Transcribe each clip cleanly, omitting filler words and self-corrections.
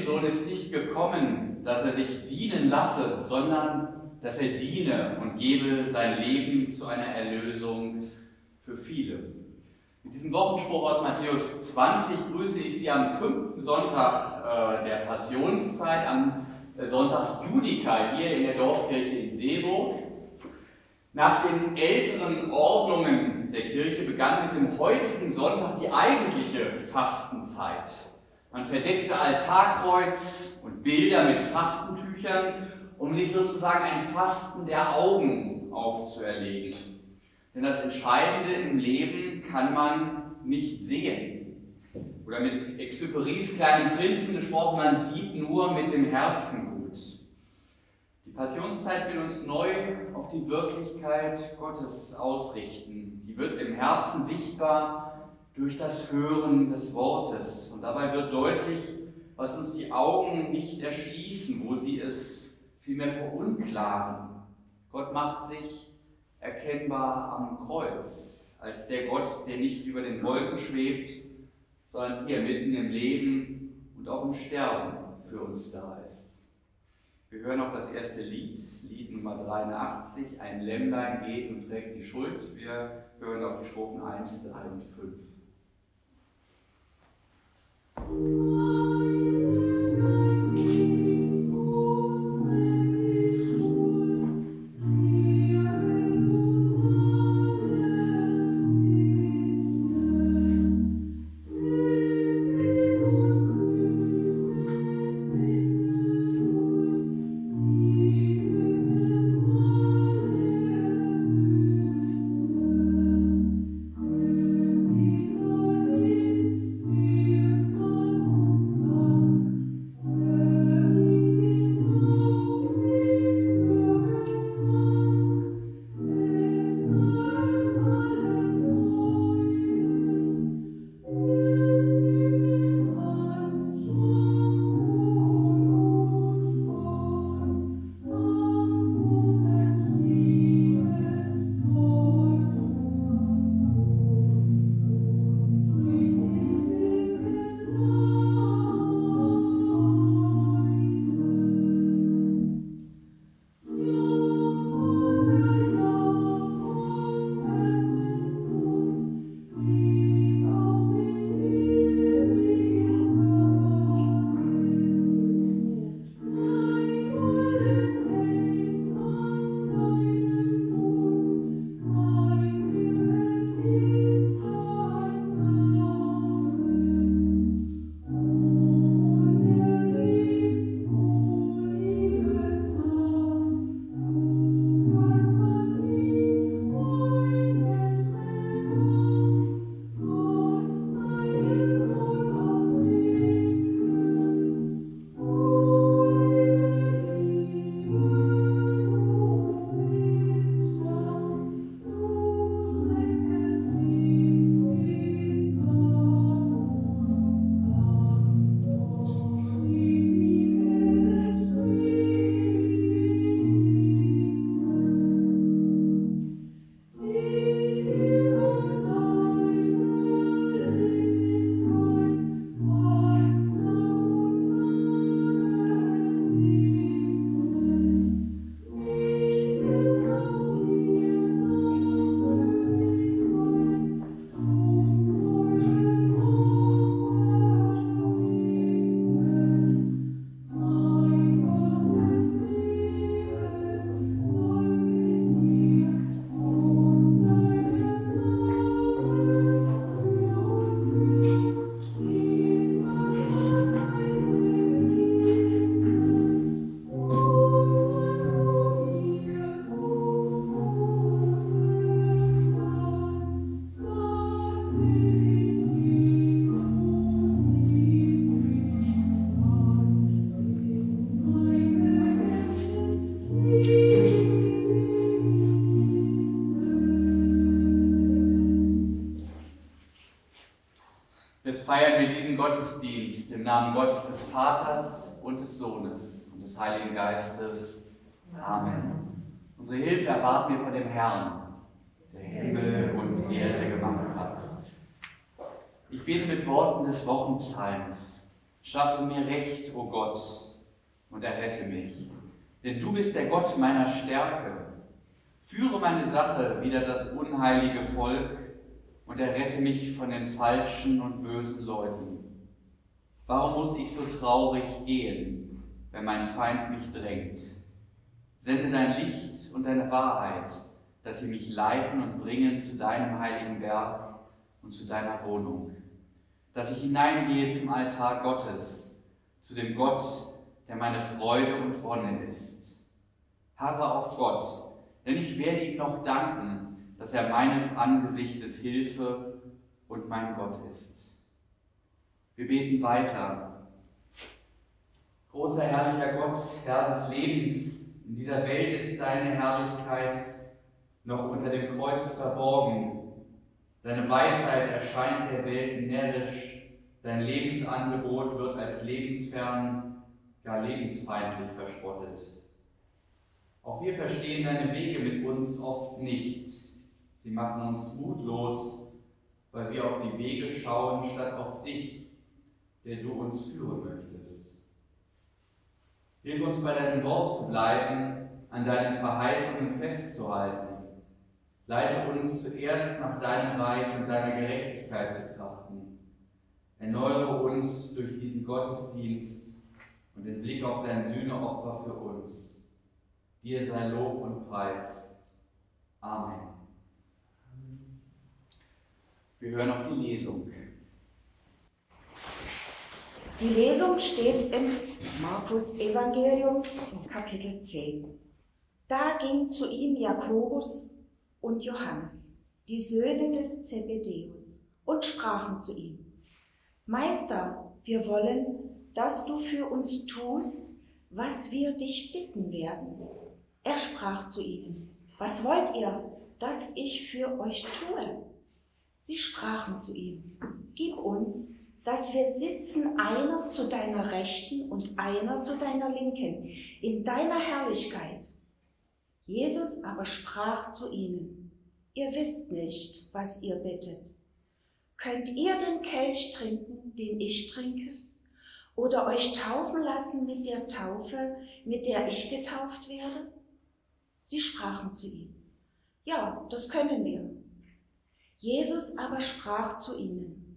Menschensohn ist nicht gekommen, dass er sich dienen lasse, sondern dass er diene und gebe sein Leben zu einer Erlösung für viele. Mit diesem Wochenspruch aus Matthäus 20 grüße ich Sie am 5. Sonntag der Passionszeit, am Sonntag Judica hier in der Dorfkirche in Seeburg. Nach den älteren Ordnungen der Kirche begann mit dem heutigen Sonntag die eigentliche Fastenzeit. Man verdeckte Altarkreuz und Bilder mit Fastentüchern, um sich sozusagen ein Fasten der Augen aufzuerlegen. Denn das Entscheidende im Leben kann man nicht sehen. Oder mit Exupérys kleinen Prinzen gesprochen, man sieht nur mit dem Herzen gut. Die Passionszeit will uns neu auf die Wirklichkeit Gottes ausrichten. Die wird im Herzen sichtbar durch das Hören des Wortes. Und dabei wird deutlich, was uns die Augen nicht erschließen, wo sie es vielmehr verunklaren. Gott macht sich erkennbar am Kreuz, als der Gott, der nicht über den Wolken schwebt, sondern hier mitten im Leben und auch im Sterben für uns da ist. Wir hören auf das erste Lied, Lied Nummer 83, ein Lämmlein geht und trägt die Schuld. Wir hören auf die Strophen 1, 3 und 5. Jetzt feiern wir diesen Gottesdienst im Namen Gottes des Vaters und des Sohnes und des Heiligen Geistes. Amen. Unsere Hilfe erwarten wir von dem Herrn, der Himmel und Erde gemacht hat. Ich bete mit Worten des Wochenpsalms. Schaffe mir Recht, o Gott, und errette mich. Denn du bist der Gott meiner Stärke. Führe meine Sache wider das unheilige Volk und errette mich von den falschen und bösen Leuten. Warum muss ich so traurig gehen, wenn mein Feind mich drängt? Sende dein Licht und deine Wahrheit, dass sie mich leiten und bringen zu deinem heiligen Berg und zu deiner Wohnung. Dass ich hineingehe zum Altar Gottes, zu dem Gott, der meine Freude und Wonne ist. Harre auf Gott, denn ich werde ihm noch danken, dass er meines Angesichtes Hilfe und mein Gott ist. Wir beten weiter. Großer, herrlicher Gott, Herr des Lebens, in dieser Welt ist deine Herrlichkeit noch unter dem Kreuz verborgen. Deine Weisheit erscheint der Welt närrisch, dein Lebensangebot wird als lebensfern, gar lebensfeindlich verspottet. Auch wir verstehen deine Wege mit uns oft nicht. Sie machen uns mutlos, weil wir auf die Wege schauen, statt auf dich, der du uns führen möchtest. Hilf uns bei deinem Wort zu bleiben, an deinen Verheißungen festzuhalten. Leite uns zuerst nach deinem Reich und deiner Gerechtigkeit zu trachten. Erneuere uns durch diesen Gottesdienst und den Blick auf dein Sühneopfer für uns. Dir sei Lob und Preis. Amen. Wir hören auf die Lesung. Die Lesung steht im Markus-Evangelium in Kapitel 10. Da ging zu ihm Jakobus und Johannes, die Söhne des Zebedäus, und sprachen zu ihm: Meister, wir wollen, dass du für uns tust, was wir dich bitten werden. Er sprach zu ihnen: Was wollt ihr, dass ich für euch tue? Sie sprachen zu ihm: Gib uns, dass wir sitzen, einer zu deiner Rechten und einer zu deiner Linken, in deiner Herrlichkeit. Jesus aber sprach zu ihnen: Ihr wisst nicht, was ihr bittet. Könnt ihr den Kelch trinken, den ich trinke? Oder euch taufen lassen mit der Taufe, mit der ich getauft werde? Sie sprachen zu ihm: Ja, das können wir. Jesus aber sprach zu ihnen: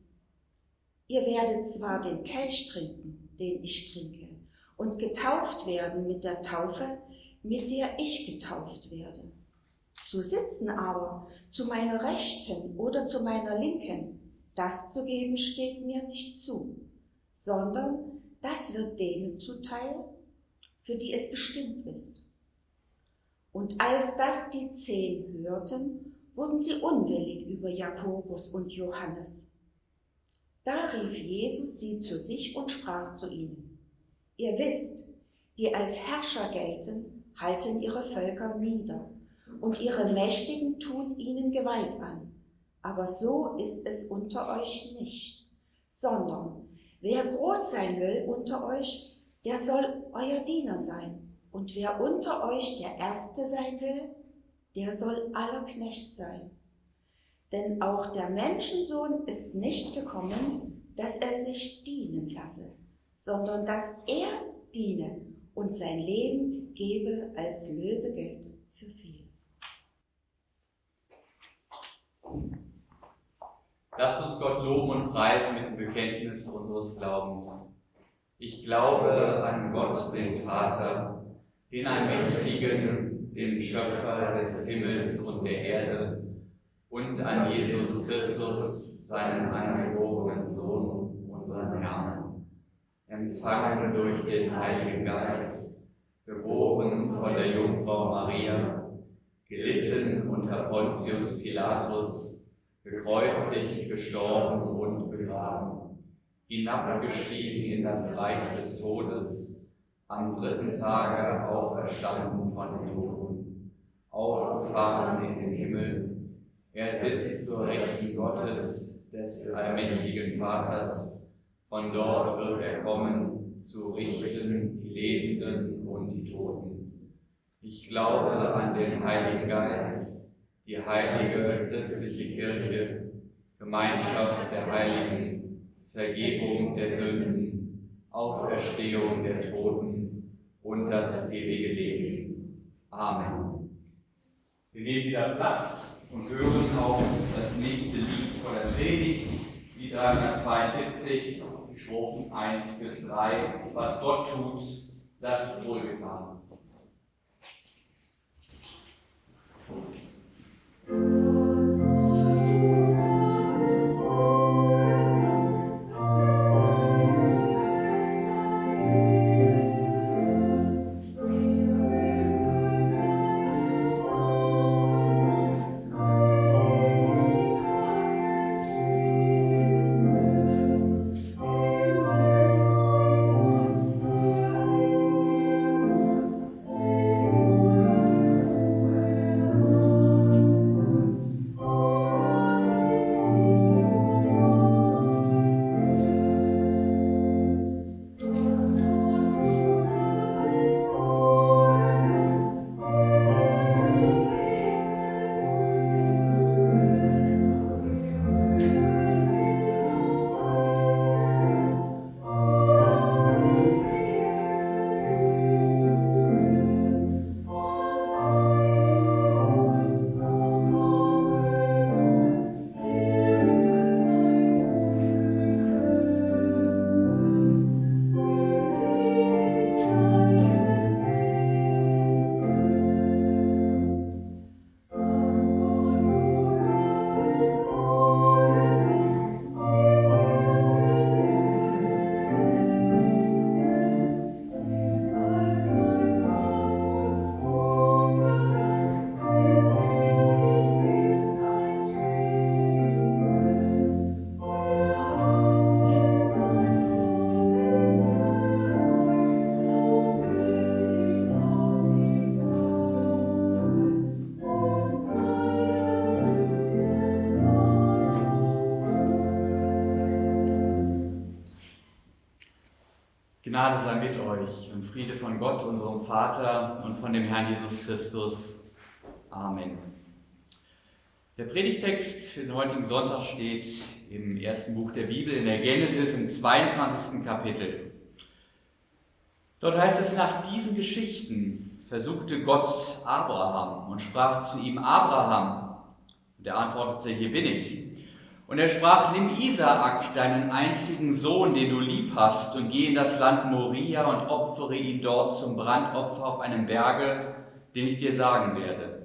Ihr werdet zwar den Kelch trinken, den ich trinke, und getauft werden mit der Taufe, mit der ich getauft werde. Zu sitzen aber zu meiner Rechten oder zu meiner Linken, das zu geben steht mir nicht zu, sondern das wird denen zuteil, für die es bestimmt ist. Und als das die 10 hörten, wurden sie unwillig über Jakobus und Johannes. Da rief Jesus sie zu sich und sprach zu ihnen: Ihr wisst, die als Herrscher gelten, halten ihre Völker nieder, und ihre Mächtigen tun ihnen Gewalt an. Aber so ist es unter euch nicht, sondern wer groß sein will unter euch, der soll euer Diener sein. Und wer unter euch der Erste sein will, der soll aller Knecht sein. Denn auch der Menschensohn ist nicht gekommen, dass er sich dienen lasse, sondern dass er diene und sein Leben gebe als Lösegeld für viele. Lasst uns Gott loben und preisen mit dem Bekenntnis unseres Glaubens. Ich glaube an Gott, den Vater, den Allmächtigen, den Schöpfer des Himmels und der Erde, und an Jesus Christus, seinen eingeborenen Sohn, unseren Herrn, empfangen durch den Heiligen Geist, geboren von der Jungfrau Maria, gelitten unter Pontius Pilatus, gekreuzigt, gestorben und begraben, hinabgestiegen in das Reich des Todes, am 3. Tage auferstanden von den Toten, aufgefahren in den Himmel. Er sitzt zur Rechten Gottes, des allmächtigen Vaters. Von dort wird er kommen, zu richten die Lebenden und die Toten. Ich glaube an den Heiligen Geist, die heilige christliche Kirche, Gemeinschaft der Heiligen, Vergebung der Sünden, Auferstehung der Toten und das ewige Leben. Amen. Wir nehmen wieder Platz und hören auf das nächste Lied vor der Predigt, die 372, die Strophen 1 bis 3. Was Gott tut, das ist wohlgetan. Gnade sei mit euch und Friede von Gott, unserem Vater, und von dem Herrn Jesus Christus. Amen. Der Predigtext für den heutigen Sonntag steht im ersten Buch der Bibel, in der Genesis, im 22. Kapitel. Dort heißt es: Nach diesen Geschichten versuchte Gott Abraham und sprach zu ihm: Abraham. Und er antwortete: Hier bin ich. Und er sprach: Nimm Isaak, deinen einzigen Sohn, den du lieb hast, und geh in das Land Moria und opfere ihn dort zum Brandopfer auf einem Berge, den ich dir sagen werde.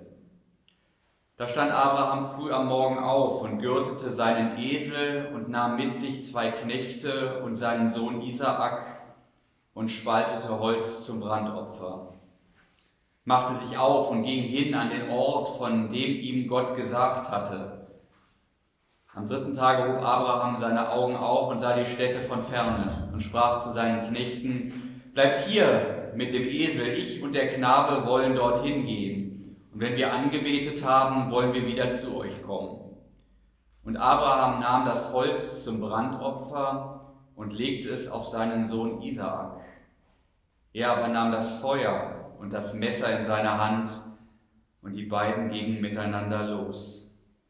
Da stand Abraham früh am Morgen auf und gürtete seinen Esel und nahm mit sich 2 Knechte und seinen Sohn Isaak und spaltete Holz zum Brandopfer, machte sich auf und ging hin an den Ort, von dem ihm Gott gesagt hatte. Am 3. Tage hob Abraham seine Augen auf und sah die Städte von ferne und sprach zu seinen Knechten: Bleibt hier mit dem Esel, ich und der Knabe wollen dorthin gehen. Und wenn wir angebetet haben, wollen wir wieder zu euch kommen. Und Abraham nahm das Holz zum Brandopfer und legte es auf seinen Sohn Isaak. Er aber nahm das Feuer und das Messer in seine Hand, und die beiden gingen miteinander los.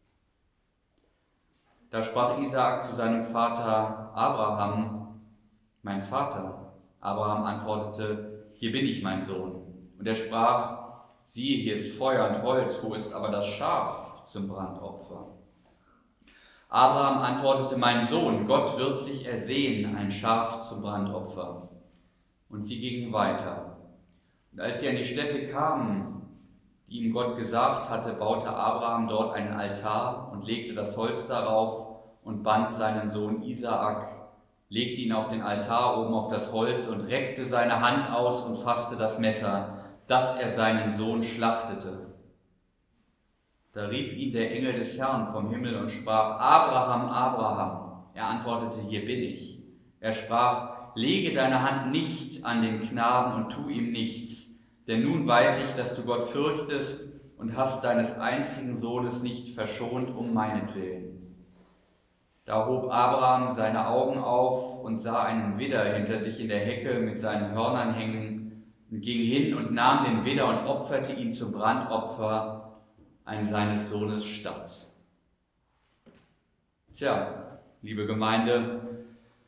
Da sprach Isaak zu seinem Vater: Abraham, mein Vater. Abraham antwortete: Hier bin ich, mein Sohn. Und er sprach: Siehe, hier ist Feuer und Holz, wo ist aber das Schaf zum Brandopfer? Abraham antwortete: Mein Sohn, Gott wird sich ersehen, ein Schaf zum Brandopfer. Und sie gingen weiter. Und als sie an die Stätte kamen, die ihm Gott gesagt hatte, baute Abraham dort einen Altar und legte das Holz darauf und band seinen Sohn Isaak, legte ihn auf den Altar oben auf das Holz und reckte seine Hand aus und fasste das Messer, dass er seinen Sohn schlachtete. Da rief ihn der Engel des Herrn vom Himmel und sprach: Abraham, Abraham. Er antwortete: Hier bin ich. Er sprach: Lege deine Hand nicht an den Knaben und tu ihm nichts. Denn nun weiß ich, dass du Gott fürchtest und hast deines einzigen Sohnes nicht verschont um meinetwillen. Da hob Abraham seine Augen auf und sah einen Widder hinter sich in der Hecke mit seinen Hörnern hängen und ging hin und nahm den Widder und opferte ihn zum Brandopfer an seines Sohnes statt. Tja, liebe Gemeinde,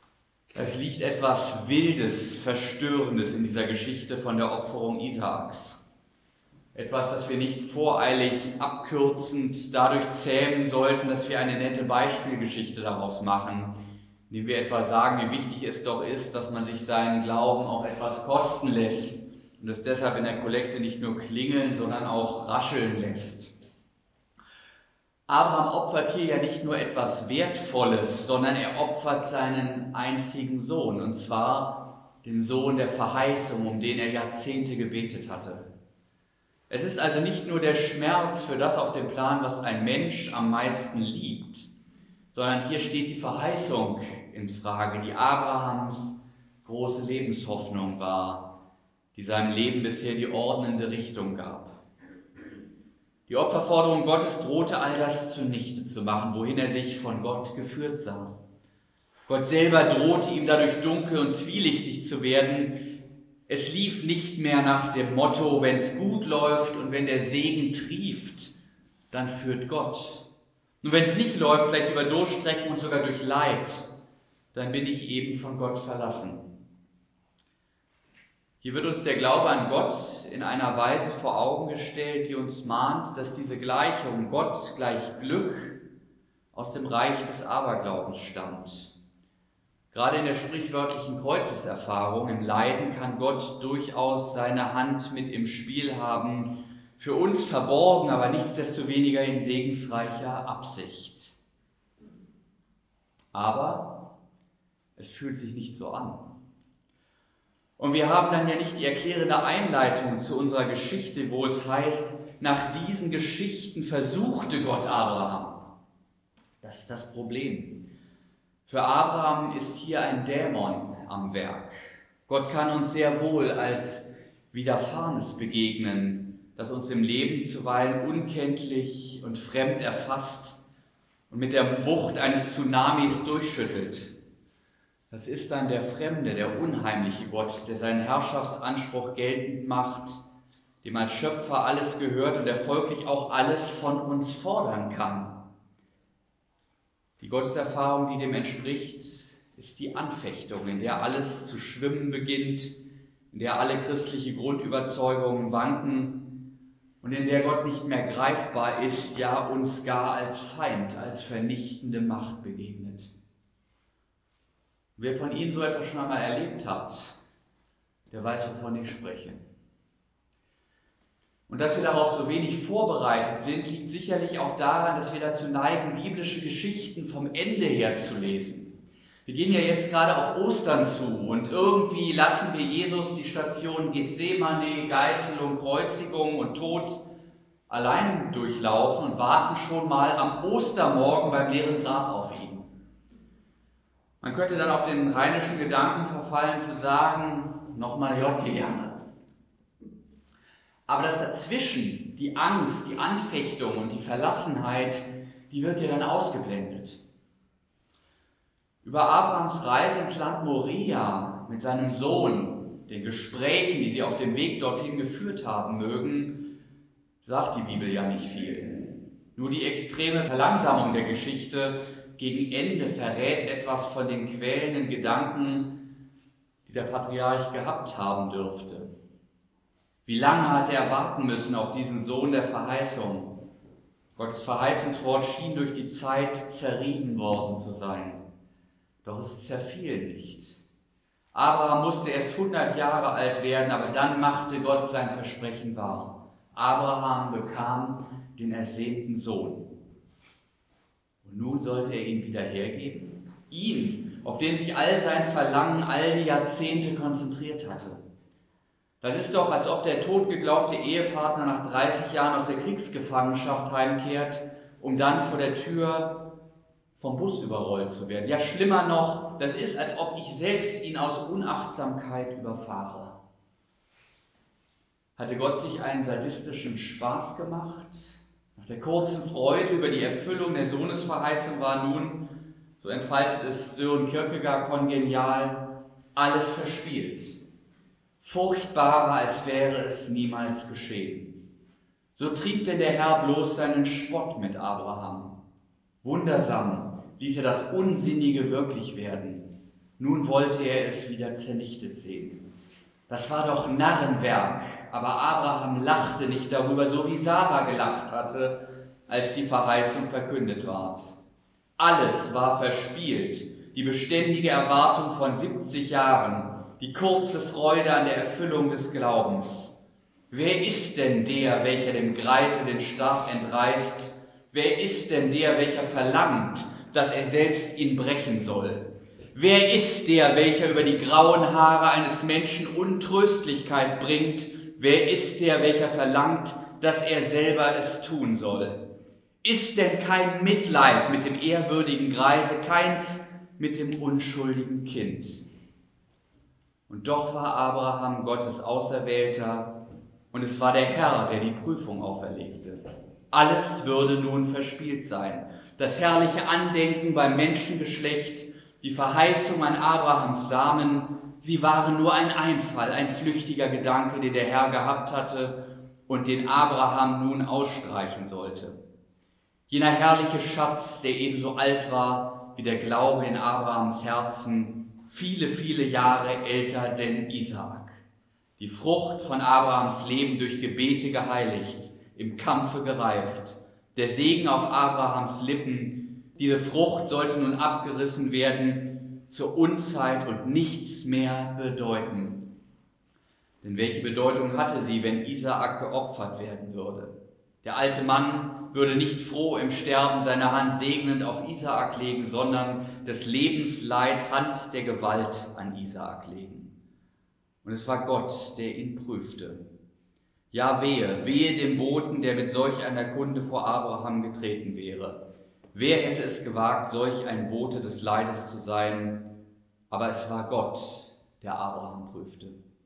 Es liegt etwas Wildes, Verstörendes in dieser Geschichte von der Opferung Isaaks. Etwas, das wir nicht voreilig, abkürzend dadurch zähmen sollten, dass wir eine nette Beispielgeschichte daraus machen, indem wir etwa sagen, wie wichtig es doch ist, dass man sich seinen Glauben auch etwas kosten lässt und es deshalb in der Kollekte nicht nur klingeln, sondern auch rascheln lässt. Abraham opfert hier ja nicht nur etwas Wertvolles, sondern er opfert seinen einzigen Sohn, und zwar den Sohn der Verheißung, um den er Jahrzehnte gebetet hatte. Es ist also nicht nur der Schmerz für das auf dem Plan, was ein Mensch am meisten liebt, sondern hier steht die Verheißung in Frage, die Abrahams große Lebenshoffnung war, die seinem Leben bisher die ordnende Richtung gab. Die Opferforderung Gottes drohte all das zunichte zu machen, wohin er sich von Gott geführt sah. Gott selber drohte ihm dadurch dunkel und zwielichtig zu werden. Es lief nicht mehr nach dem Motto, wenn es gut läuft und wenn der Segen trieft, dann führt Gott. Und wenn es nicht läuft, vielleicht über Durchstrecken und sogar durch Leid, dann bin ich eben von Gott verlassen. Hier wird uns der Glaube an Gott in einer Weise vor Augen gestellt, die uns mahnt, dass diese Gleichung Gott gleich Glück aus dem Reich des Aberglaubens stammt. Gerade in der sprichwörtlichen Kreuzeserfahrung, im Leiden, kann Gott durchaus seine Hand mit im Spiel haben, für uns verborgen, aber nichtsdestoweniger in segensreicher Absicht. Aber es fühlt sich nicht so an. Und wir haben dann ja nicht die erklärende Einleitung zu unserer Geschichte, wo es heißt, nach diesen Geschichten versuchte Gott Abraham. Das ist das Problem. Für Abraham ist hier ein Dämon am Werk. Gott kann uns sehr wohl als Widerfahrenes begegnen, das uns im Leben zuweilen unkenntlich und fremd erfasst und mit der Wucht eines Tsunamis durchschüttelt. Das ist dann der fremde, der unheimliche Gott, der seinen Herrschaftsanspruch geltend macht, dem als Schöpfer alles gehört und der folglich auch alles von uns fordern kann. Die Gotteserfahrung, die dem entspricht, ist die Anfechtung, in der alles zu schwimmen beginnt, in der alle christliche Grundüberzeugungen wanken und in der Gott nicht mehr greifbar ist, ja uns gar als Feind, als vernichtende Macht begegnet. Wer von Ihnen so etwas schon einmal erlebt hat, der weiß, wovon ich spreche. Und dass wir darauf so wenig vorbereitet sind, liegt sicherlich auch daran, dass wir dazu neigen, biblische Geschichten vom Ende her zu lesen. Wir gehen ja jetzt gerade auf Ostern zu und irgendwie lassen wir Jesus die Station Gethsemane, Geißelung, Kreuzigung und Tod allein durchlaufen und warten schon mal am Ostermorgen beim leeren Grab auf ihn. Man könnte dann auf den rheinischen Gedanken verfallen zu sagen, nochmal Jottejahre. Aber das dazwischen, die Angst, die Anfechtung und die Verlassenheit, die wird ja dann ausgeblendet. Über Abrahams Reise ins Land Moria mit seinem Sohn, den Gesprächen, die sie auf dem Weg dorthin geführt haben mögen, sagt die Bibel ja nicht viel. Nur die extreme Verlangsamung der Geschichte gegen Ende verrät etwas von den quälenden Gedanken, die der Patriarch gehabt haben dürfte. Wie lange hatte er warten müssen auf diesen Sohn der Verheißung? Gottes Verheißungswort schien durch die Zeit zerrieben worden zu sein. Doch es zerfiel nicht. Abraham musste erst 100 Jahre alt werden, aber dann machte Gott sein Versprechen wahr. Abraham bekam den ersehnten Sohn. Und nun sollte er ihn wieder hergeben? Ihn, auf den sich all sein Verlangen, all die Jahrzehnte konzentriert hatte. Das ist doch, als ob der totgeglaubte Ehepartner nach 30 Jahren aus der Kriegsgefangenschaft heimkehrt, um dann vor der Tür vom Bus überrollt zu werden. Ja, schlimmer noch, das ist, als ob ich selbst ihn aus Unachtsamkeit überfahre. Hatte Gott sich einen sadistischen Spaß gemacht? Nach der kurzen Freude über die Erfüllung der Sohnesverheißung war nun, so entfaltet es Sören Kierkegaard kongenial, alles verspielt. Furchtbarer, als wäre es niemals geschehen. So trieb denn der Herr bloß seinen Spott mit Abraham. Wundersam ließ er das Unsinnige wirklich werden. Nun wollte er es wieder zernichtet sehen. Das war doch Narrenwerk, aber Abraham lachte nicht darüber, so wie Sarah gelacht hatte, als die Verheißung verkündet ward. Alles war verspielt, die beständige Erwartung von 70 Jahren, die kurze Freude an der Erfüllung des Glaubens. Wer ist denn der, welcher dem Greise den Stab entreißt? Wer ist denn der, welcher verlangt, dass er selbst ihn brechen soll? Wer ist der, welcher über die grauen Haare eines Menschen Untröstlichkeit bringt? Wer ist der, welcher verlangt, dass er selber es tun soll? Ist denn kein Mitleid mit dem ehrwürdigen Greise, keins mit dem unschuldigen Kind? Und doch war Abraham Gottes Auserwählter, und es war der Herr, der die Prüfung auferlegte. Alles würde nun verspielt sein. Das herrliche Andenken beim Menschengeschlecht, die Verheißung an Abrahams Samen, sie waren nur ein Einfall, ein flüchtiger Gedanke, den der Herr gehabt hatte und den Abraham nun ausstreichen sollte. Jener herrliche Schatz, der ebenso alt war wie der Glaube in Abrahams Herzen, viele, viele Jahre älter denn Isaak. Die Frucht von Abrahams Leben durch Gebete geheiligt, im Kampfe gereift, der Segen auf Abrahams Lippen. Diese Frucht sollte nun abgerissen werden zur Unzeit und nichts mehr bedeuten. Denn welche Bedeutung hatte sie, wenn Isaak geopfert werden würde? Der alte Mann würde nicht froh im Sterben seine Hand segnend auf Isaak legen, sondern des Lebensleid Hand der Gewalt an Isaak legen. Und es war Gott, der ihn prüfte. Ja, wehe, wehe dem Boten, der mit solch einer Kunde vor Abraham getreten wäre. Wer hätte es gewagt, solch ein Bote des Leides zu sein? Aber es war Gott, der Abraham prüfte.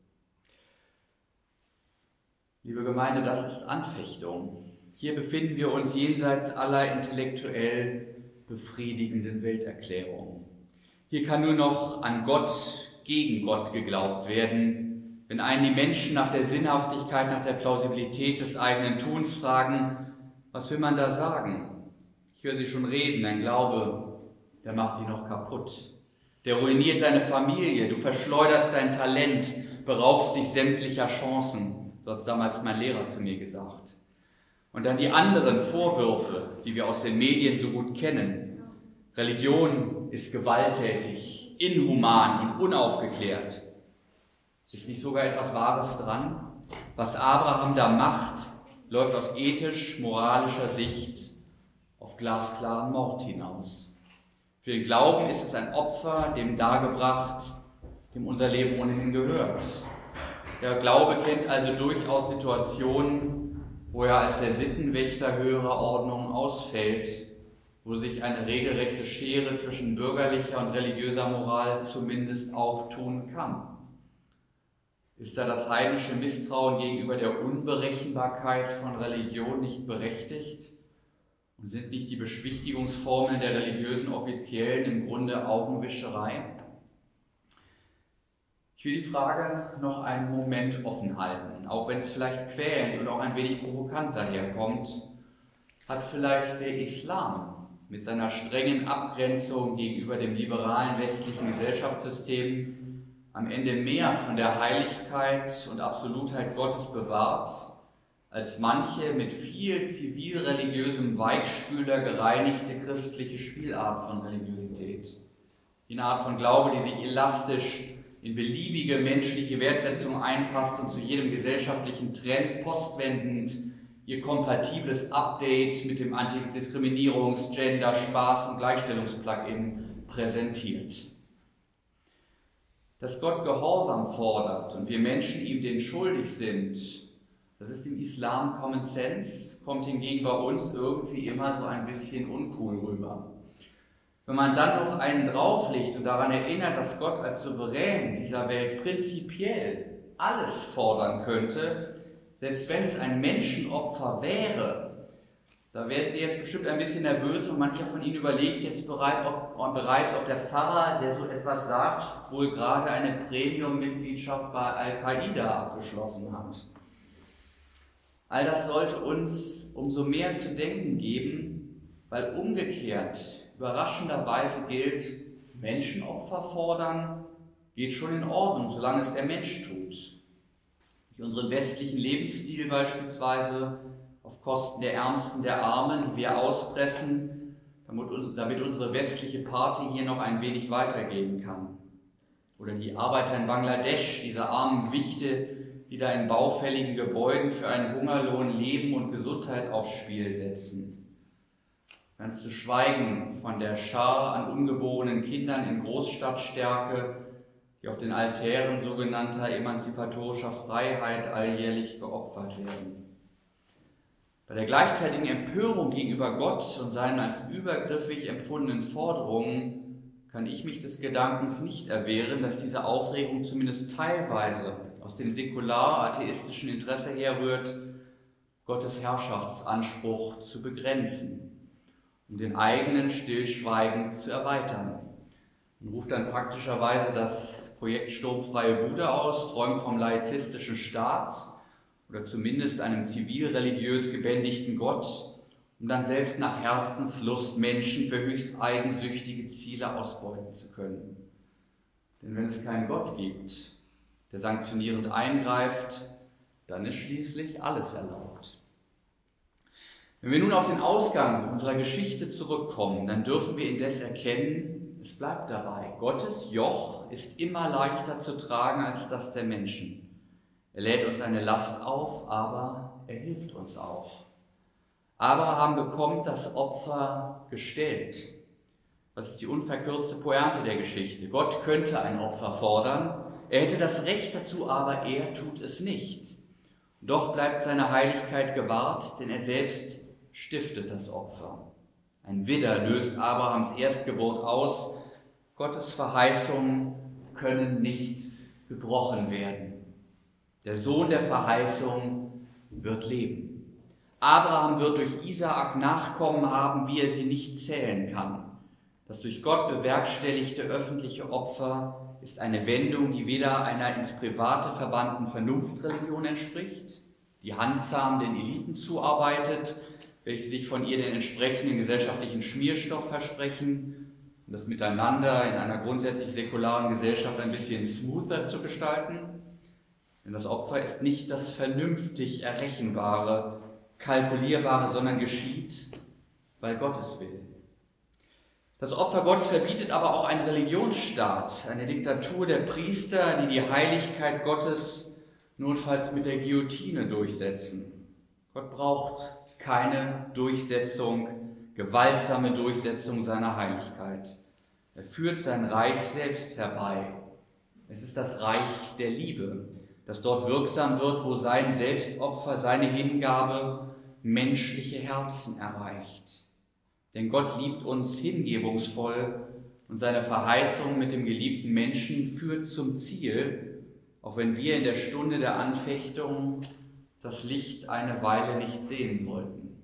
Liebe Gemeinde, das ist Anfechtung. Hier befinden wir uns jenseits aller intellektuell befriedigenden Welterklärungen. Hier kann nur noch an Gott, gegen Gott geglaubt werden, wenn einen die Menschen nach der Sinnhaftigkeit, nach der Plausibilität des eigenen Tuns fragen, was will man da sagen? Ich höre Sie schon reden, ein Glaube, der macht dich noch kaputt. Der ruiniert deine Familie, du verschleuderst dein Talent, beraubst dich sämtlicher Chancen, so hat es damals mein Lehrer zu mir gesagt. Und dann die anderen Vorwürfe, die wir aus den Medien so gut kennen. Religion ist gewalttätig, inhuman und unaufgeklärt. Ist nicht sogar etwas Wahres dran? Was Abraham da macht, läuft aus ethisch-moralischer Sicht auf glasklaren Mord hinaus. Für den Glauben ist es ein Opfer, dem dargebracht, dem unser Leben ohnehin gehört. Der Glaube kennt also durchaus Situationen, wo er als der Sittenwächter höherer Ordnung ausfällt, wo sich eine regelrechte Schere zwischen bürgerlicher und religiöser Moral zumindest auftun kann. Ist da das heidnische Misstrauen gegenüber der Unberechenbarkeit von Religion nicht berechtigt? Und sind nicht die Beschwichtigungsformeln der religiösen Offiziellen im Grunde Augenwischerei? Ich will die Frage noch einen Moment offen halten, auch wenn es vielleicht quälend und auch ein wenig provokant daherkommt. Hat vielleicht der Islam mit seiner strengen Abgrenzung gegenüber dem liberalen westlichen Gesellschaftssystem am Ende mehr von der Heiligkeit und Absolutheit Gottes bewahrt, als manche mit viel zivilreligiösem Weichspüler gereinigte christliche Spielart von Religiosität? Eine Art von Glaube, die sich elastisch in beliebige menschliche Wertsetzung einpasst und zu jedem gesellschaftlichen Trend postwendend ihr kompatibles Update mit dem Antidiskriminierungs-, Gender-, Spaß- und Gleichstellungsplugin präsentiert. Dass Gott Gehorsam fordert und wir Menschen ihm den schuldig sind, das ist im Islam Common Sense, kommt hingegen bei uns irgendwie immer so ein bisschen uncool rüber. Wenn man dann noch einen drauflegt und daran erinnert, dass Gott als Souverän dieser Welt prinzipiell alles fordern könnte, selbst wenn es ein Menschenopfer wäre, da werden Sie jetzt bestimmt ein bisschen nervös und mancher von Ihnen überlegt jetzt bereits, ob der Pfarrer, der so etwas sagt, wohl gerade eine Premium-Mitgliedschaft bei Al-Qaida abgeschlossen hat. All das sollte uns umso mehr zu denken geben, weil umgekehrt überraschenderweise gilt, Menschenopfer fordern, geht schon in Ordnung, solange es der Mensch tut. Durch unseren westlichen Lebensstil beispielsweise auf Kosten der Ärmsten, der Armen, die wir auspressen, damit unsere westliche Party hier noch ein wenig weitergehen kann. Oder die Arbeiter in Bangladesch, diese armen Wichte, die da in baufälligen Gebäuden für einen Hungerlohn Leben und Gesundheit aufs Spiel setzen. Ganz zu schweigen von der Schar an ungeborenen Kindern in Großstadtstärke, die auf den Altären sogenannter emanzipatorischer Freiheit alljährlich geopfert werden. Bei der gleichzeitigen Empörung gegenüber Gott und seinen als übergriffig empfundenen Forderungen kann ich mich des Gedankens nicht erwehren, dass diese Aufregung zumindest teilweise aus dem säkular-atheistischen Interesse herrührt, Gottes Herrschaftsanspruch zu begrenzen, um den eigenen stillschweigend zu erweitern. Man ruft dann praktischerweise das Projekt Sturmfreie Bude aus, träumt vom laizistischen Staat oder zumindest einem zivil-religiös gebändigten Gott, um dann selbst nach Herzenslust Menschen für höchst eigensüchtige Ziele ausbeuten zu können. Denn wenn es keinen Gott gibt, der sanktionierend eingreift, dann ist schließlich alles erlaubt. Wenn wir nun auf den Ausgang unserer Geschichte zurückkommen, dann dürfen wir indes erkennen, es bleibt dabei. Gottes Joch ist immer leichter zu tragen als das der Menschen. Er lädt uns eine Last auf, aber er hilft uns auch. Abraham bekommt das Opfer gestellt. Das ist die unverkürzte Pointe der Geschichte. Gott könnte ein Opfer fordern, er hätte das Recht dazu, aber er tut es nicht. Doch bleibt seine Heiligkeit gewahrt, denn er selbst stiftet das Opfer. Ein Widder löst Abrahams Erstgeburt aus. Gottes Verheißungen können nicht gebrochen werden. Der Sohn der Verheißung wird leben. Abraham wird durch Isaak Nachkommen haben, wie er sie nicht zählen kann. Das durch Gott bewerkstelligte öffentliche Opfer ist eine Wendung, die weder einer ins Private verbannten Vernunftreligion entspricht, die handsam den Eliten zuarbeitet, welche sich von ihr den entsprechenden gesellschaftlichen Schmierstoff versprechen, um das Miteinander in einer grundsätzlich säkularen Gesellschaft ein bisschen smoother zu gestalten. Denn das Opfer ist nicht das vernünftig Errechenbare, Kalkulierbare, sondern geschieht, weil Gott es will. Das Opfer Gottes verbietet aber auch einen Religionsstaat, eine Diktatur der Priester, die die Heiligkeit Gottes notfalls mit der Guillotine durchsetzen. Gott braucht keine Durchsetzung, gewaltsame Durchsetzung seiner Heiligkeit. Er führt sein Reich selbst herbei. Es ist das Reich der Liebe, das dort wirksam wird, wo sein Selbstopfer, seine Hingabe menschliche Herzen erreicht. Denn Gott liebt uns hingebungsvoll und seine Verheißung mit dem geliebten Menschen führt zum Ziel, auch wenn wir in der Stunde der Anfechtung das Licht eine Weile nicht sehen sollten.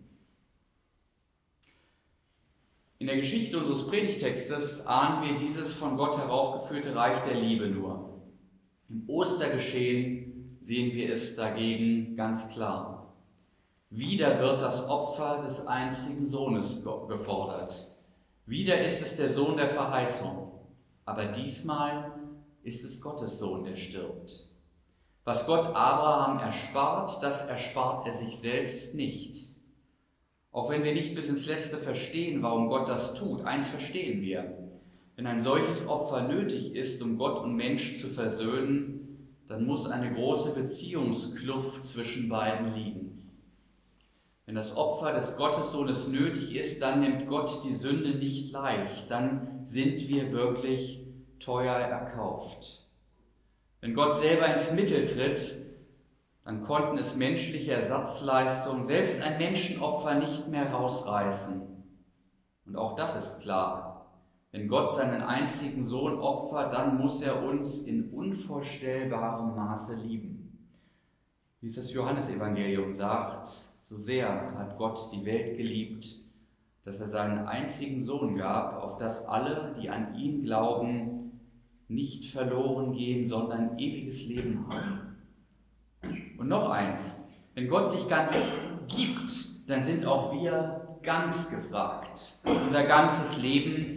In der Geschichte unseres Predigtextes ahnen wir dieses von Gott heraufgeführte Reich der Liebe nur. Im Ostergeschehen sehen wir es dagegen ganz klar. Wieder wird das Opfer des einzigen Sohnes gefordert. Wieder ist es der Sohn der Verheißung. Aber diesmal ist es Gottes Sohn, der stirbt. Was Gott Abraham erspart, das erspart er sich selbst nicht. Auch wenn wir nicht bis ins Letzte verstehen, warum Gott das tut, eins verstehen wir. Wenn ein solches Opfer nötig ist, um Gott und Mensch zu versöhnen, dann muss eine große Beziehungskluft zwischen beiden liegen. Wenn das Opfer des Gottessohnes nötig ist, dann nimmt Gott die Sünde nicht leicht, dann sind wir wirklich teuer erkauft. Wenn Gott selber ins Mittel tritt, dann konnten es menschliche Ersatzleistungen, selbst ein Menschenopfer, nicht mehr rausreißen. Und auch das ist klar. Wenn Gott seinen einzigen Sohn opfert, dann muss er uns in unvorstellbarem Maße lieben. Wie es das Johannesevangelium sagt, so sehr hat Gott die Welt geliebt, dass er seinen einzigen Sohn gab, auf dass alle, die an ihn glauben, nicht verloren gehen, sondern ewiges Leben haben. Und noch eins, wenn Gott sich ganz gibt, dann sind auch wir ganz gefragt. Unser ganzes Leben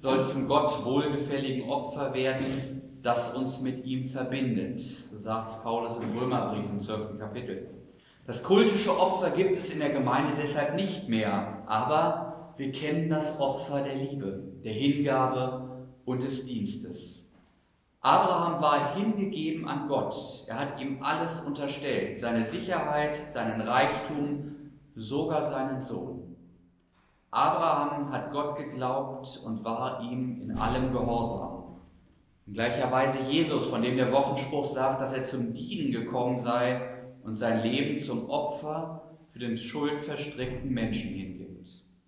soll zum Gott wohlgefälligen Opfer werden, das uns mit ihm verbindet. So sagt es Paulus im Römerbrief im 12. Kapitel. Das kultische Opfer gibt es in der Gemeinde deshalb nicht mehr, aber wir kennen das Opfer der Liebe, der Hingabe und des Dienstes. Abraham war hingegeben an Gott. Er hat ihm alles unterstellt, seine Sicherheit, seinen Reichtum, sogar seinen Sohn. Abraham hat Gott geglaubt und war ihm in allem gehorsam. In gleicher Weise Jesus, von dem der Wochenspruch sagt, dass er zum Dienen gekommen sei und sein Leben zum Opfer für den schuldverstrickten Menschen hingibt.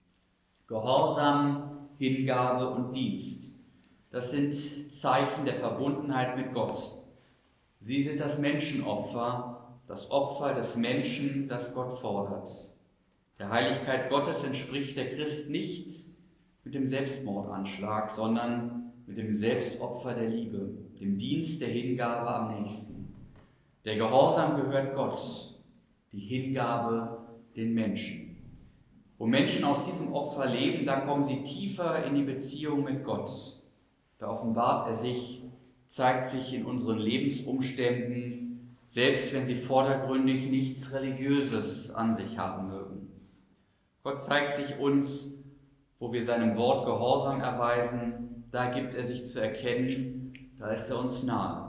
Gehorsam, Hingabe und Dienst, das sind Zeichen der Verbundenheit mit Gott. Sie sind das Menschenopfer, das Opfer des Menschen, das Gott fordert. Der Heiligkeit Gottes entspricht der Christ nicht mit dem Selbstmordanschlag, sondern mit dem Selbstopfer der Liebe, dem Dienst der Hingabe am nächsten. Der Gehorsam gehört Gott, die Hingabe den Menschen. Wo Menschen aus diesem Opfer leben, da kommen sie tiefer in die Beziehung mit Gott. Da offenbart er sich, zeigt sich in unseren Lebensumständen, selbst wenn sie vordergründig nichts Religiöses an sich haben mögen. Gott zeigt sich uns, wo wir seinem Wort Gehorsam erweisen, da gibt er sich zu erkennen, da ist er uns nahe.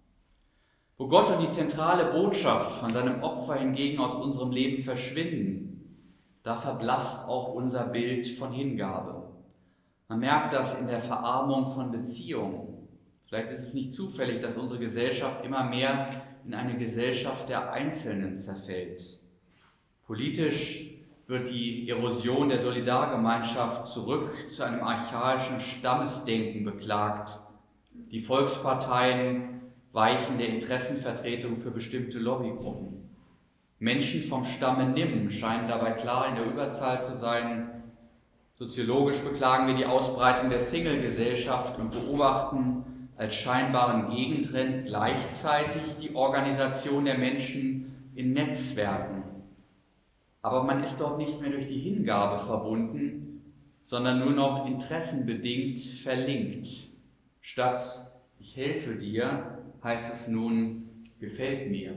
Wo Gott und die zentrale Botschaft von seinem Opfer hingegen aus unserem Leben verschwinden, da verblasst auch unser Bild von Hingabe. Man merkt das in der Verarmung von Beziehungen. Vielleicht ist es nicht zufällig, dass unsere Gesellschaft immer mehr in eine Gesellschaft der Einzelnen zerfällt. Politisch wird die Erosion der Solidargemeinschaft zurück zu einem archaischen Stammesdenken beklagt. Die Volksparteien weichen der Interessenvertretung für bestimmte Lobbygruppen. Menschen vom Stamme Nim scheinen dabei klar in der Überzahl zu sein. Soziologisch beklagen wir die Ausbreitung der Single-Gesellschaft und beobachten als scheinbaren Gegentrend gleichzeitig die Organisation der Menschen in Netzwerken. Aber man ist dort nicht mehr durch die Hingabe verbunden, sondern nur noch interessenbedingt verlinkt. Statt ich helfe dir, heißt es nun gefällt mir.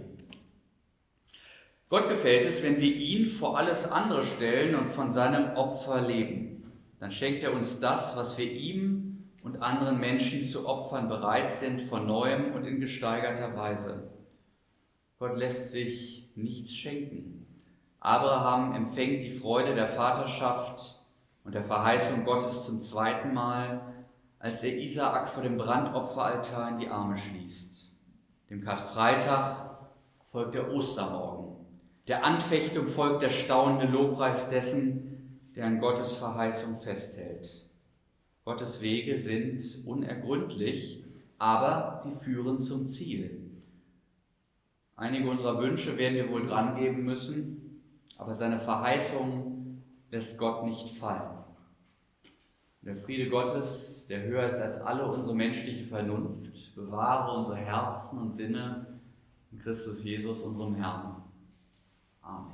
Gott gefällt es, wenn wir ihn vor alles andere stellen und von seinem Opfer leben. Dann schenkt er uns das, was wir ihm und anderen Menschen zu opfern bereit sind, von Neuem und in gesteigerter Weise. Gott lässt sich nichts schenken. Abraham empfängt die Freude der Vaterschaft und der Verheißung Gottes zum zweiten Mal, als er Isaak vor dem Brandopferaltar in die Arme schließt. Dem Karfreitag folgt der Ostermorgen. Der Anfechtung folgt der staunende Lobpreis dessen, der an Gottes Verheißung festhält. Gottes Wege sind unergründlich, aber sie führen zum Ziel. Einige unserer Wünsche werden wir wohl drangeben müssen, aber seine Verheißung lässt Gott nicht fallen. Der Friede Gottes, der höher ist als alle unsere menschliche Vernunft, bewahre unsere Herzen und Sinne in Christus Jesus, unserem Herrn. Amen.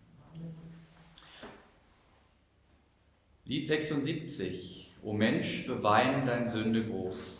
Lied 76. O Mensch, bewein dein Sünde groß.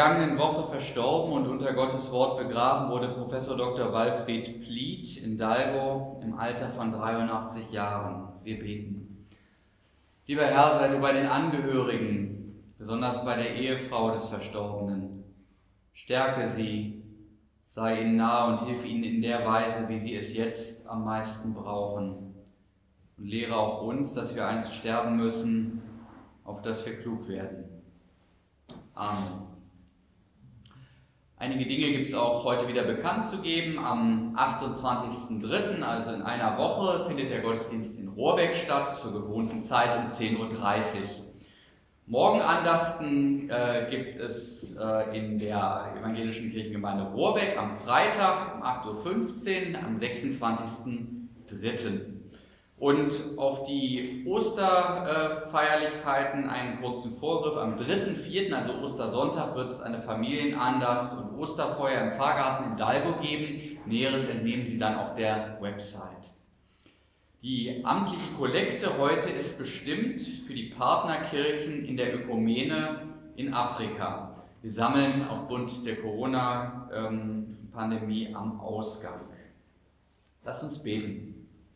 vergangenen Woche verstorben und unter Gottes Wort begraben wurde Professor Dr. Walfried Pliet in Dalgo im Alter von 83 Jahren. Wir beten. Lieber Herr, sei du bei den Angehörigen, besonders bei der Ehefrau des Verstorbenen. Stärke sie, sei ihnen nahe und hilf ihnen in der Weise, wie sie es jetzt am meisten brauchen. Und lehre auch uns, dass wir einst sterben müssen, auf dass wir klug werden. Amen. Einige Dinge gibt es auch heute wieder bekannt zu geben. Am 28.03., also in einer Woche, findet der Gottesdienst in Rohrbeck statt, zur gewohnten Zeit um 10.30 Uhr. Morgenandachten gibt es in der evangelischen Kirchengemeinde Rohrbeck am Freitag um 8.15 Uhr, am 26.03. Und auf die Osterfeierlichkeiten einen kurzen Vorgriff. Am 3.4., also Ostersonntag, wird es eine Familienandacht und Osterfeuer im Pfarrgarten in Dalgo geben. Näheres entnehmen Sie dann auch der Website. Die amtliche Kollekte heute ist bestimmt für die Partnerkirchen in der Ökumene in Afrika. Wir sammeln aufgrund der Corona-Pandemie am Ausgang. Lass uns beten.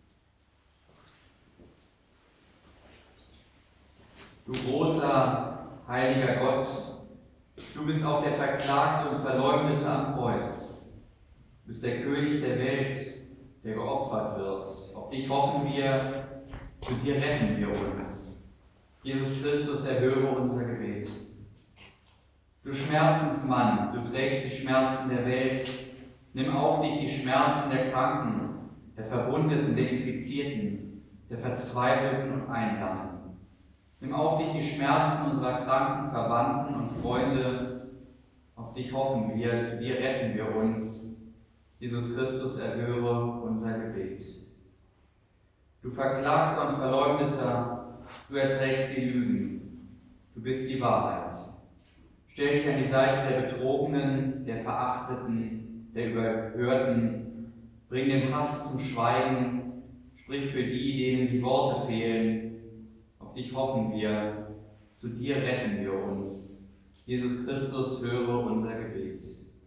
Du großer, heiliger Gott, du bist auch der Verklagte und Verleumdete am Kreuz. Du bist der König der Welt, der geopfert wird. Auf dich hoffen wir, zu dir retten wir uns. Jesus Christus, erhöre unser Gebet. Du Schmerzensmann, du trägst die Schmerzen der Welt. Nimm auf dich die Schmerzen der Kranken, der Verwundeten, der Infizierten, der Verzweifelten und Einsamen. Nimm auf dich die Schmerzen unserer Kranken, Verwandten und Freunde. Auf dich hoffen wir, zu dir retten wir uns. Jesus Christus, erhöre unser Gebet. Du Verklagter und Verleumdeter, du erträgst die Lügen. Du bist die Wahrheit. Stell dich an die Seite der Betrogenen, der Verachteten, der Überhörten. Bring den Hass zum Schweigen. Sprich für die, denen die Worte fehlen. Auf dich hoffen wir, zu dir retten wir uns. Jesus Christus, höre unser Gebet.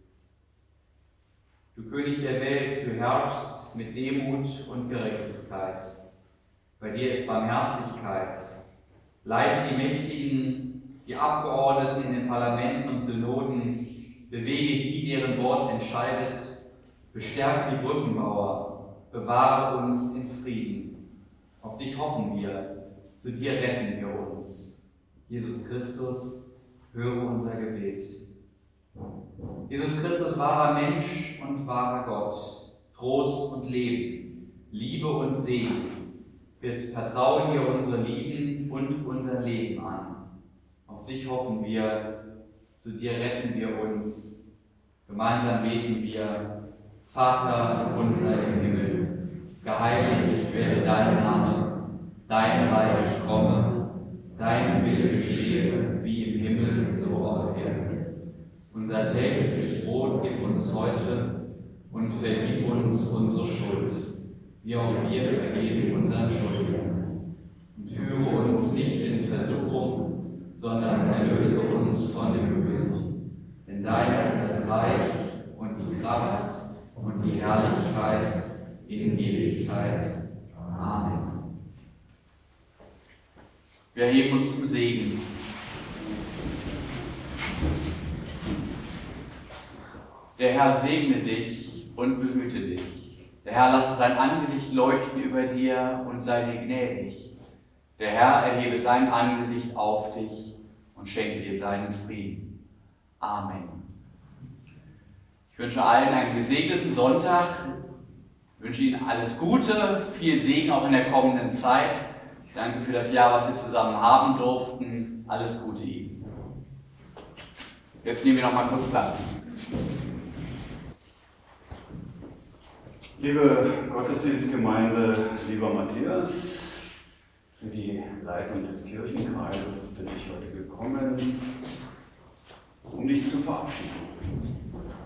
Du König der Welt, du herrschst mit Demut und Gerechtigkeit. Bei dir ist Barmherzigkeit. Leite die Mächtigen, die Abgeordneten in den Parlamenten und Synoden, bewege die, deren Wort entscheidet, bestärke die Brückenbauer, bewahre uns in Frieden. Auf dich hoffen wir. Zu dir retten wir uns. Jesus Christus, höre unser Gebet. Jesus Christus, wahrer Mensch und wahrer Gott, Trost und Leben, Liebe und Segen. Wir vertrauen dir unsere Lieben und unser Leben an. Auf dich hoffen wir, zu dir retten wir uns. Gemeinsam beten wir, Vater unser im Himmel, geheiligt werde dein Name. Dein Reich komme, dein Wille geschehe, wie im Himmel, so auf Erden. Unser tägliches Brot gib uns heute und vergib uns unsere Schuld, wie auch wir vergeben unseren Schuldigern. Und führe uns nicht in Versuchung, sondern erlöse uns von dem Bösen. Denn dein ist das Reich und die Kraft und die Herrlichkeit in Ewigkeit. Amen. Wir erheben uns zum Segen. Der Herr segne dich und behüte dich. Der Herr lasse sein Angesicht leuchten über dir und sei dir gnädig. Der Herr erhebe sein Angesicht auf dich und schenke dir seinen Frieden. Amen. Ich wünsche allen einen gesegneten Sonntag. Ich wünsche Ihnen alles Gute, viel Segen auch in der kommenden Zeit. Danke für das Jahr, was wir zusammen haben durften. Alles Gute Ihnen. Jetzt nehmen wir noch mal kurz Platz. Liebe Gottesdienstgemeinde, lieber Matthias, für die Leitung des Kirchenkreises bin ich heute gekommen, um dich zu verabschieden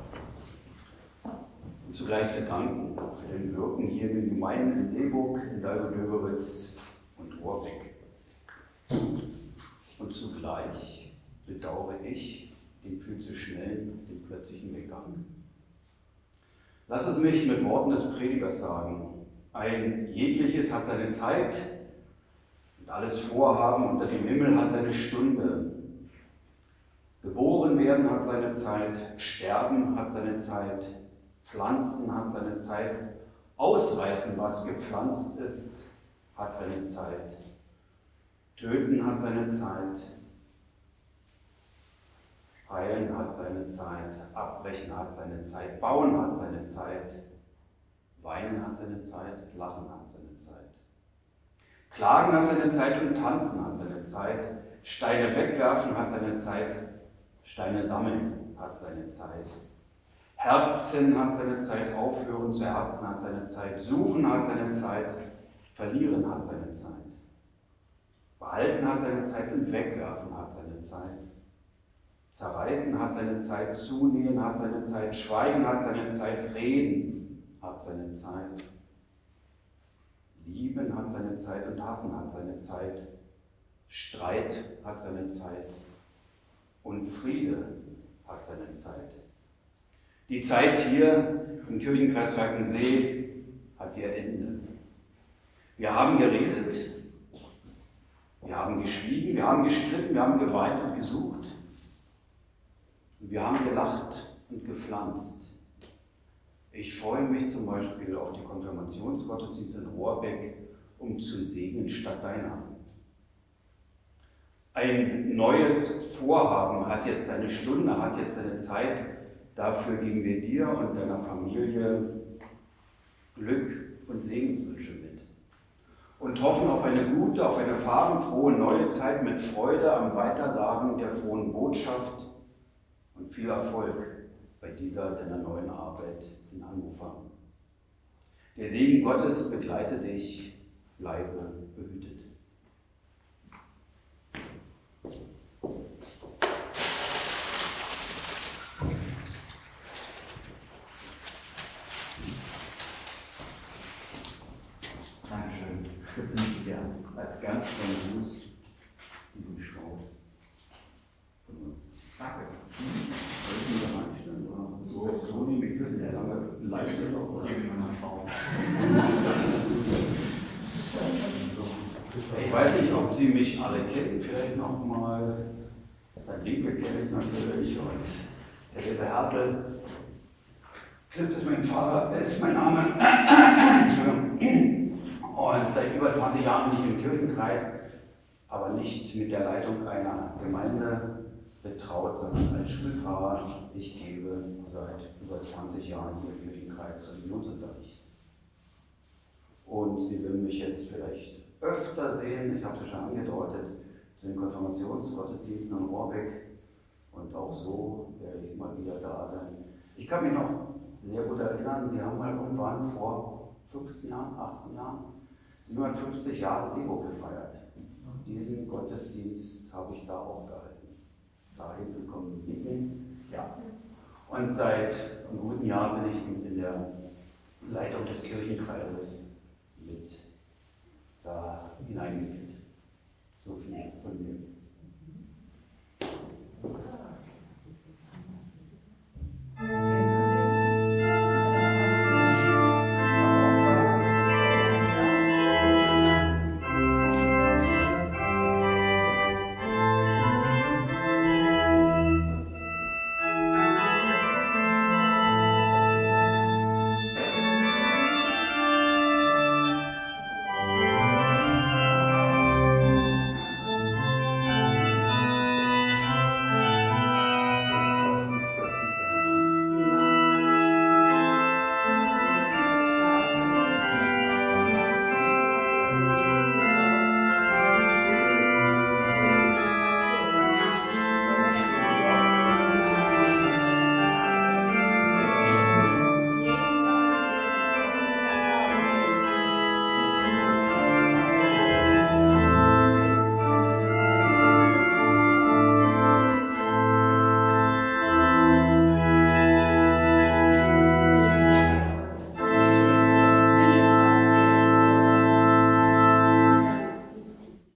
und zugleich zu danken für dein Wirken hier in den Gemeinden in Seeburg, in Dalgo-Döberitz und Rohrbeck. Und zugleich bedauere ich die den viel zu schnellen, den plötzlichen Weggang. Lass es mich mit Worten des Predigers sagen. Ein jegliches hat seine Zeit und alles Vorhaben unter dem Himmel hat seine Stunde. Geboren werden hat seine Zeit, sterben hat seine Zeit, pflanzen hat seine Zeit, ausreißen, was gepflanzt ist, hat seine Zeit, töten hat seine Zeit, heilen hat seine Zeit, abbrechen hat seine Zeit, bauen hat seine Zeit, weinen hat seine Zeit, lachen hat seine Zeit. Klagen hat seine Zeit und tanzen hat seine Zeit, Steine wegwerfen hat seine Zeit, Steine sammeln hat seine Zeit. Herzen hat seine Zeit, aufhören zu herzen hat seine Zeit, suchen hat seine Zeit, verlieren hat seine Zeit. Behalten hat seine Zeit und wegwerfen hat seine Zeit. Zerreißen hat seine Zeit, zunähen hat seine Zeit, schweigen hat seine Zeit, reden hat seine Zeit. Lieben hat seine Zeit und hassen hat seine Zeit. Streit hat seine Zeit und Friede hat seine Zeit. Die Zeit hier im Kirchenkreis Falkensee hat ihr Ende. Wir haben geredet, wir haben geschwiegen, wir haben gestritten, wir haben geweint und gesucht. Und wir haben gelacht und gepflanzt. Ich freue mich zum Beispiel auf die Konfirmationsgottesdienste in Rohrbeck, um zu segnen statt deiner. Ein neues Vorhaben hat jetzt seine Stunde, hat jetzt seine Zeit. Dafür geben wir dir und deiner Familie Glück und Segenswünsche mit. Und hoffen auf eine gute, auf eine farbenfrohe neue Zeit mit Freude am Weitersagen der frohen Botschaft und viel Erfolg bei dieser deiner neuen Arbeit in Hannover. Der Segen Gottes begleite dich, bleibe behütet. Dankeschön. Ich wünsche dir als ganz von Gruß diesen Strauß von uns. Danke. Soll ich ihn da reinstellen? Oder so nehme ich für sehr lange Leiter noch. Gebe mir mal Frau. Ich weiß nicht, ob Sie mich alle kennen. Vielleicht nochmal. Der Linke kenne ich natürlich. Und Therese Hertel. Klipp ist mein Vater, ist mein Name. Und seit über 20 Jahren bin ich im Kirchenkreis, aber nicht mit der Leitung einer Gemeinde betraut, sondern als Schulpfarrer. Ich gebe seit über 20 Jahren hier im Kirchenkreis Religionsunterricht. Und Sie werden mich jetzt vielleicht öfter sehen, ich habe es ja schon angedeutet, zu den Konfirmationsgottesdiensten in Rohrbeck. Und auch so werde ich mal wieder da sein. Ich kann mich noch sehr gut erinnern, Sie haben mal irgendwann vor 15 Jahren, 18 Jahren, 750 Jahre Seeburg gefeiert. Diesen Gottesdienst habe ich da auch gehalten. Dahin willkommen Nicken. Ja. Und seit einem guten Jahr bin ich in der Leitung des Kirchenkreises mit da hineingeführt. So viel von mir.